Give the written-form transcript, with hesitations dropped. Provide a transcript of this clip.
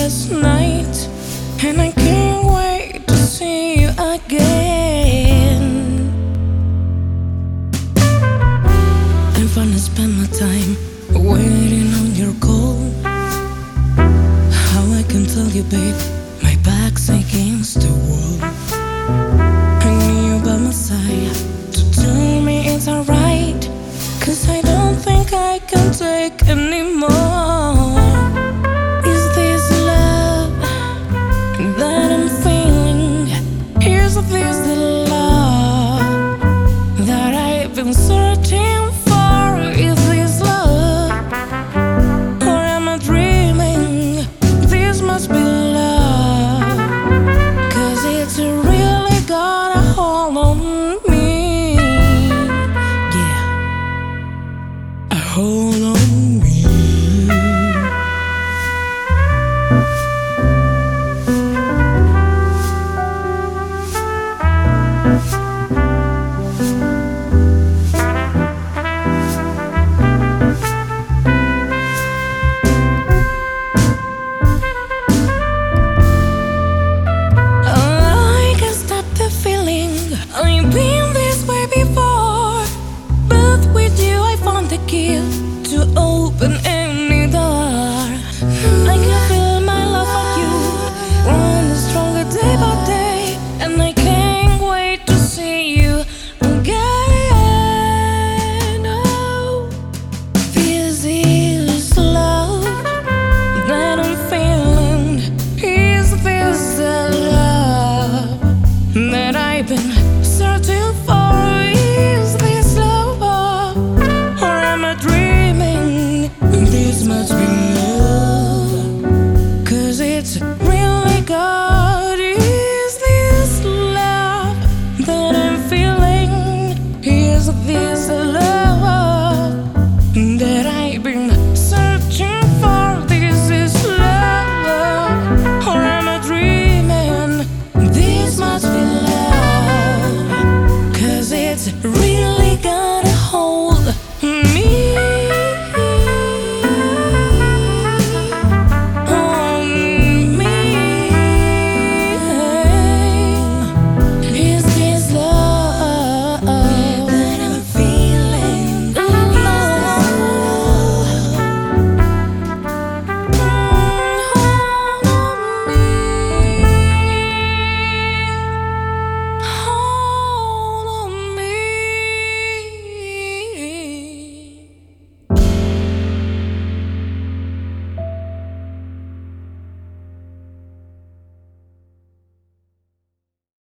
last night, and I can't wait to see you again. I'm gonna spend my time waiting on your call. How I can tell you, babe, my back's against the wall. I need you by my side to tell me it's alright, 'cause I don't think I can take anymore. Is this love that I'm feeling? Is this the love that I've been searching for? Is this love, or am I dreaming? This must be love, 'cause it's really got a hold on me. Yeah, a hold on me. I've been this way before, but with you I found the key.